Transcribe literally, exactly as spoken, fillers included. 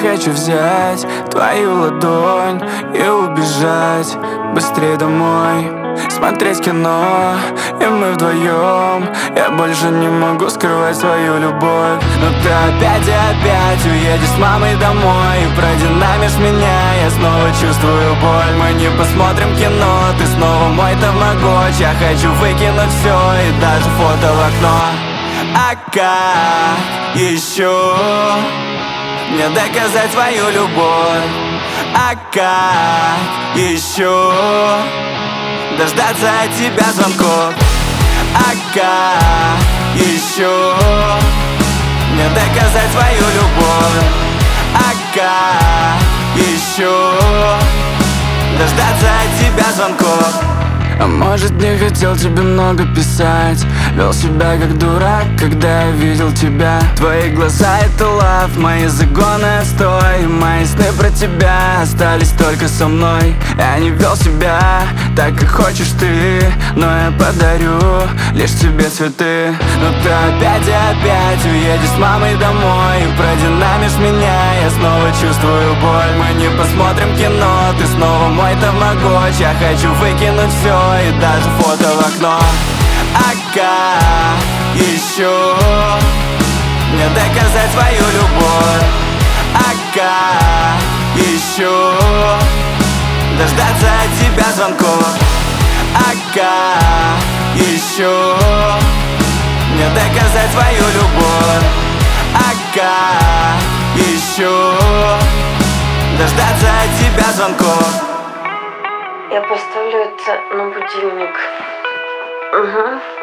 хочу взять твою ладонь и убежать быстрее домой, смотреть кино, и мы вдвоем. Я больше не могу скрывать свою любовь. Но ты опять и опять уедешь с мамой домой, и продинамишь меня, я снова чувствую боль. Мы не посмотрим кино, ты снова мой тамагочи. Я хочу выкинуть все и даже фото в окно. А как еще мне доказать свою любовь? А как еще дождаться от тебя звонков? А как еще мне доказать свою любовь? А как еще дождаться от тебя звонков? А может, не хотел тебе много писать, вел себя как дурак, когда я видел тебя. Твои глаза — это лав, мои загоны — отстой. Мои сны про тебя остались только со мной. Я не вел себя так, как хочешь ты, но я подарю лишь тебе цветы. Но ты опять и опять уедешь с мамой домой, и продинамишь меня, я снова чувствую боль. Мы не посмотрим кино, ты снова мой тамагочи. Я хочу выкинуть все и даже фото в окно. А как еще мне доказать свою любовь? А как еще дождаться от тебя звонков? А как еще мне доказать свою любовь? А как еще дождаться от тебя звонков? Я поставлю это на будильник. Угу.